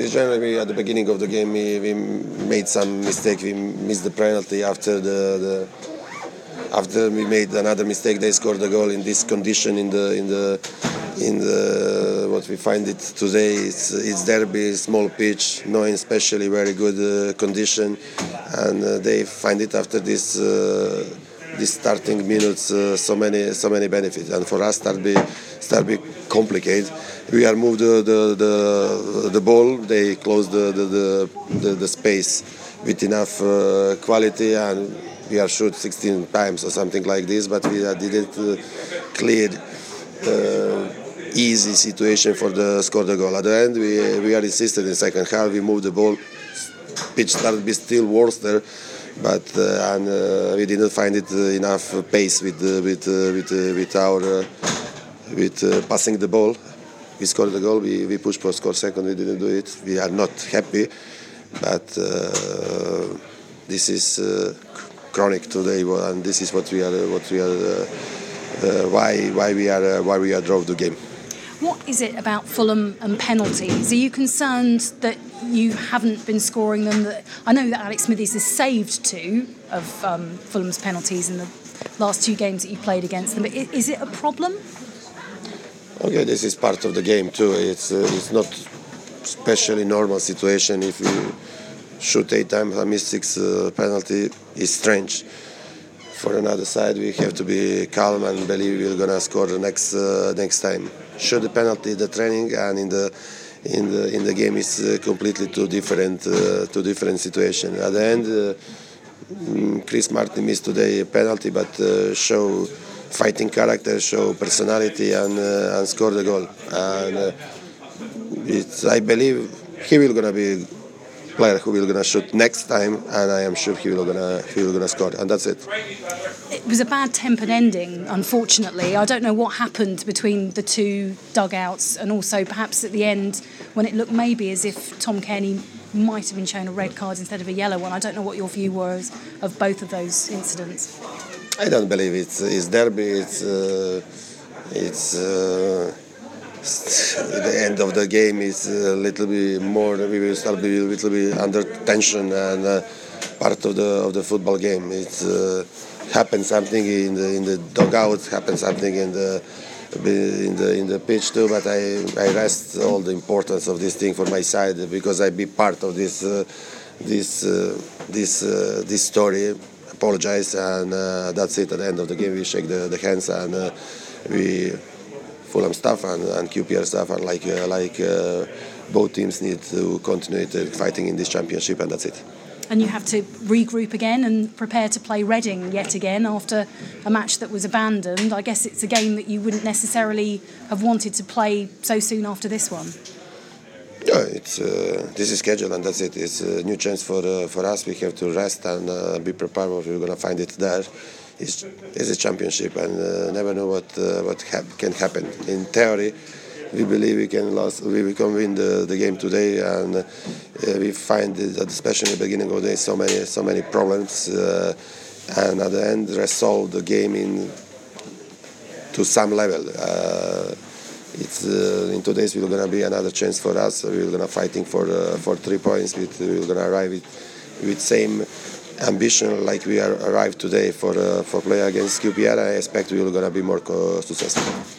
Generally, at the beginning of the game, we made some mistake. We missed the penalty after we made another mistake. They scored the goal in this condition in the what we find it today. It's derby, small pitch, no especially very good condition, and they find it after this starting minutes so many benefits. And for us, start be complicated. We are moved the ball. They close the space with enough quality, and we are shoot 16 times or something like this. But we didn't clear easy situation for the score the goal. At the end, we are insisted in second half. We moved the ball. Pitch started to be still worse there, but we didn't find it enough pace with passing the ball. We scored the goal. We pushed for score second. We didn't do it. We are not happy, but this is chronic today, and this is why we are drove the game. What is it about Fulham and penalties? Are you concerned that you haven't been scoring them? I know that Alex Smithies has saved 2 of Fulham's penalties in the last 2 games that you played against them. But is it a problem? Okay, this is part of the game too. It's not especially normal situation. If you shoot 8 times and miss 6 penalty, is strange. For another side, we have to be calm and believe we're gonna score the next time. Shoot the penalty, the training, and in the game is completely two different situation. At the end, Chris Martin missed today a penalty, but show fighting character, show personality, and score the goal. And I believe he will gonna be player who will gonna shoot next time, and I am sure he will gonna score, and that's it. It was a bad-tempered ending, unfortunately. I don't know what happened between the 2 dugouts, and also perhaps at the end when it looked maybe as if Tom Cairney might have been shown a red card instead of a yellow one. I don't know what your view was of both of those incidents. I don't believe it's derby. It's the end of the game is a little bit more. We will start be a little bit under tension, and part of the football game. It's happens something in the dugout, happens something in the pitch too. But I rest all the importance of this thing for my side, because I be part of this story. Apologize, and that's it. At the end of the game, we shake the hands, and we Fulham staff and QPR staff are like both teams need to continue fighting in this championship, and that's it. And you have to regroup again and prepare to play Reading yet again after a match that was abandoned. I guess it's a game that you wouldn't necessarily have wanted to play so soon after this one. Yeah, this is scheduled, and that's it. It's a new chance for us. We have to rest and be prepared. We're going to find it there. It's a championship, and never know what can happen. In theory, we believe we can win the game today, and we find that especially in the beginning of the day so many problems, and at the end resolve the game to some level. In 2 days we're gonna be another chance for us. We're gonna fighting for 3 points. We're gonna arrive with same ambition like we arrived today for play against QPR. I expect we're gonna be more successful.